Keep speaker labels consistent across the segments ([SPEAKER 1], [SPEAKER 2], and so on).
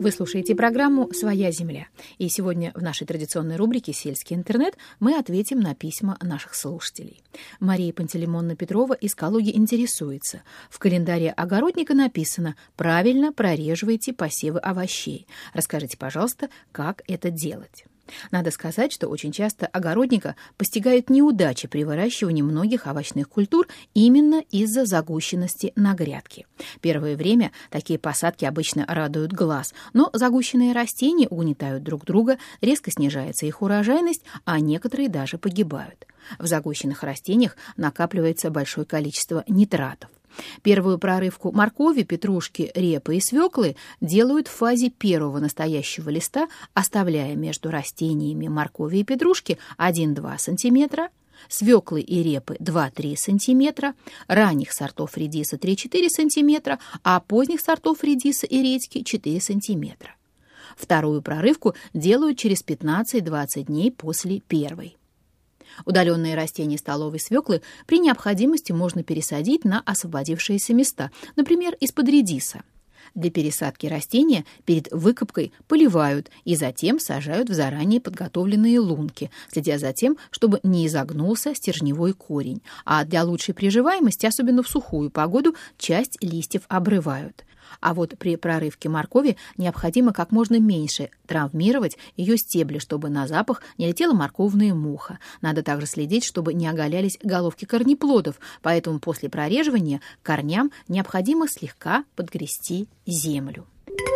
[SPEAKER 1] Вы слушаете программу «Своя земля». И сегодня в нашей традиционной рубрике «Сельский интернет» мы ответим на письма наших слушателей. Мария Пантелеймоновна Петрова из Калуги интересуется. В календаре огородника написано «Правильно прореживайте посевы овощей». Расскажите, пожалуйста, как это делать? Надо сказать, что очень часто огородника постигают неудачи при выращивании многих овощных культур именно из-за загущенности на грядке. Первое время такие посадки обычно радуют глаз, но загущенные растения угнетают друг друга, резко снижается их урожайность, а некоторые даже погибают. В загущенных растениях накапливается большое количество нитратов. Первую прорывку моркови, петрушки, репы и свеклы делают в фазе первого настоящего листа, оставляя между растениями моркови и петрушки 1-2 см, свеклы и репы 2-3 см, ранних сортов редиса 3-4 см, а поздних сортов редиса и редьки 4 см. Вторую прорывку делают через 15-20 дней после первой. Удаленные растения столовой свеклы при необходимости можно пересадить на освободившиеся места, например, из-под редиса. Для пересадки растения перед выкопкой поливают и затем сажают в заранее подготовленные лунки, следя за тем, чтобы не изогнулся стержневой корень. А для лучшей приживаемости, особенно в сухую погоду, часть листьев обрывают. А вот при прорывке моркови необходимо как можно меньше травмировать ее стебли, чтобы на запах не летела морковная муха. Надо также следить, чтобы не оголялись головки корнеплодов, поэтому после прореживания корням необходимо слегка подгрести землю.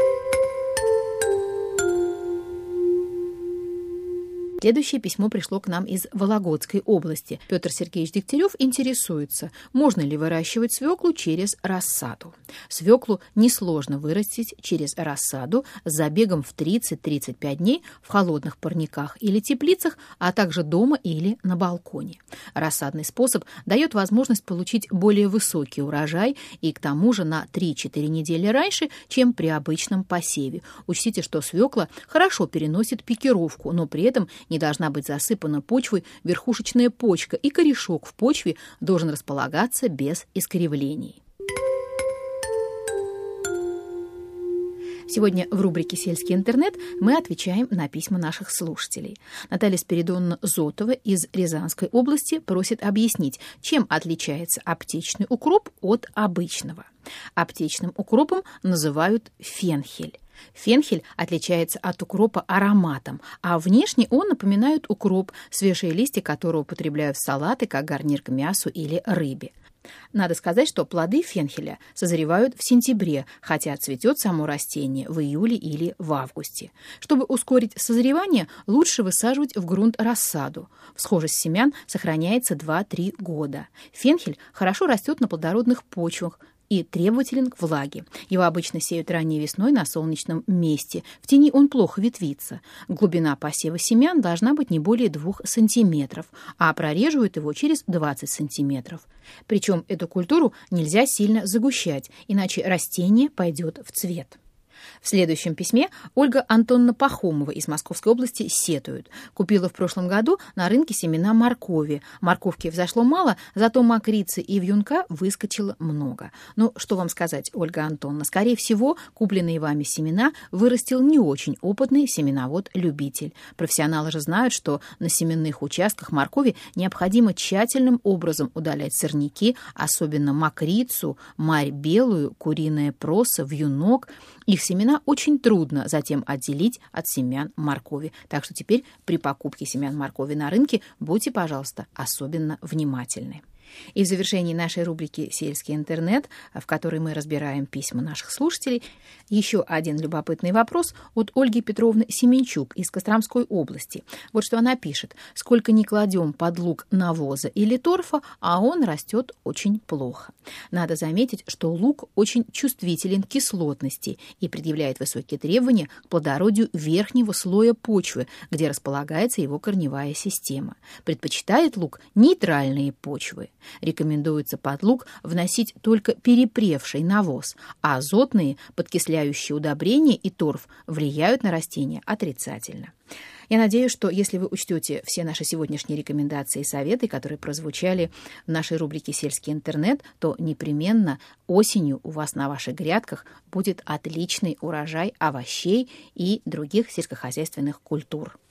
[SPEAKER 1] Следующее письмо пришло к нам из Вологодской области. Петр Сергеевич Дегтярев интересуется, можно ли выращивать свеклу через рассаду. Свеклу несложно вырастить через рассаду с забегом в 30-35 дней в холодных парниках или теплицах, а также дома или на балконе. Рассадный способ дает возможность получить более высокий урожай и к тому же на 3-4 недели раньше, чем при обычном посеве. Учтите, что свекла хорошо переносит пикировку, но при этом не должна быть засыпана почвой верхушечная почка, и корешок в почве должен располагаться без искривлений. Сегодня в рубрике «Сельский интернет» мы отвечаем на письма наших слушателей. Наталья Спиридоновна Зотова из Рязанской области просит объяснить, чем отличается аптечный укроп от обычного. Аптечным укропом называют фенхель. Фенхель отличается от укропа ароматом, а внешне он напоминает укроп, свежие листья которого употребляют в салаты как гарнир к мясу или рыбе. Надо сказать, что плоды фенхеля созревают в сентябре, хотя цветет само растение в июле или в августе. Чтобы ускорить созревание, лучше высаживать в грунт рассаду. Всхожесть семян сохраняется 2-3 года. Фенхель хорошо растет на плодородных почвах и требователен к влаге. Его обычно сеют ранней весной на солнечном месте. В тени он плохо ветвится. Глубина посева семян должна быть не более 2 сантиметров, а прореживают его через 20 сантиметров. Причем эту культуру нельзя сильно загущать, иначе растение пойдет в цвет. В следующем письме Ольга Антоновна Пахомова из Московской области сетует. Купила в прошлом году на рынке семена моркови. Морковки взошло мало, зато мокрицы и вьюнка выскочило много. Ну, что вам сказать, Ольга Антоновна? Скорее всего, купленные вами семена вырастил не очень опытный семеновод-любитель. Профессионалы же знают, что на семенных участках моркови необходимо тщательным образом удалять сорняки, особенно мокрицу, марь белую, куриное просо, вьюнок. Их семена очень трудно затем отделить от семян моркови. Так что теперь при покупке семян моркови на рынке будьте, пожалуйста, особенно внимательны. И в завершении нашей рубрики «Сельский интернет», в которой мы разбираем письма наших слушателей, еще один любопытный вопрос от Ольги Петровны Семенчук из Костромской области. Вот что она пишет. «Сколько ни кладем под лук навоза или торфа, а он растет очень плохо». Надо заметить, что лук очень чувствителен к кислотности и предъявляет высокие требования к плодородию верхнего слоя почвы, где располагается его корневая система. Предпочитает лук нейтральные почвы. Рекомендуется под лук вносить только перепревший навоз, а азотные, подкисляющие удобрения и торф влияют на растения отрицательно. Я надеюсь, что если вы учтете все наши сегодняшние рекомендации и советы, которые прозвучали в нашей рубрике «Сельский интернет», то непременно осенью у вас на ваших грядках будет отличный урожай овощей и других сельскохозяйственных культур.